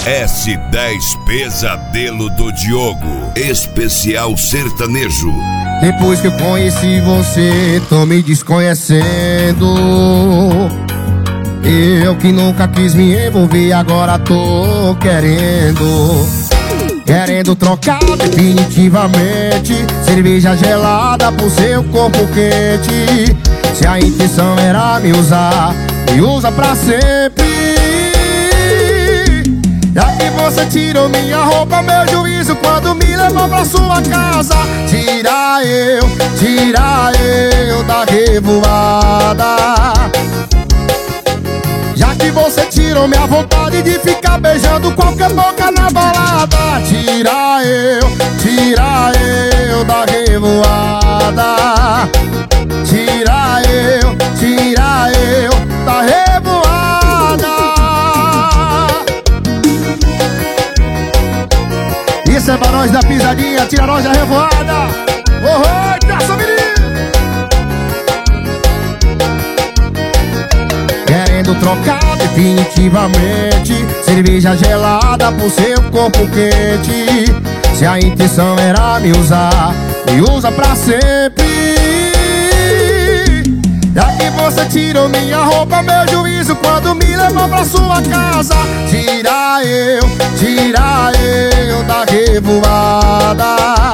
S10 Pesadelo do Diogo, especial sertanejo. Depois que eu conheci você, tô me desconhecendo. Eu que nunca quis me envolver, agora tô querendo trocar definitivamente cerveja gelada por seu corpo quente. Se a intenção era me usar, me usa pra sempre. Já que você tirou minha roupa, meu juízo quando me levou pra sua casa. Tira eu da revoada. Já que você tirou minha vontade de ficar beijando qualquer boca na balada. Tira eu da revoada. Tira eu da revoada. Isso é pra nós da pisadinha, tira nós da revoada. Oh, graça, menino! Querendo trocar definitivamente cerveja gelada por seu corpo quente. Se a intenção era me usar, me usa pra sempre. Já que você tirou minha roupa, meu juízo quando me levou pra sua casa. Tira eu da revoada.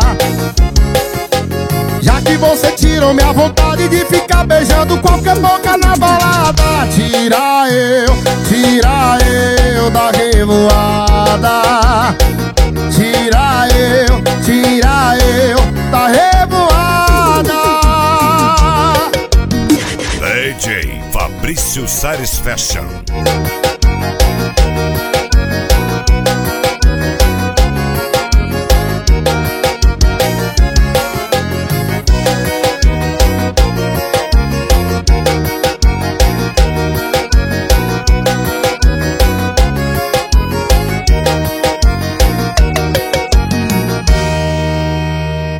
Já que você tirou minha vontade de ficar beijando qualquer boca na balada. Tira eu da revoada. Tira eu da revoada. DJ Fabrício Sares Fashion.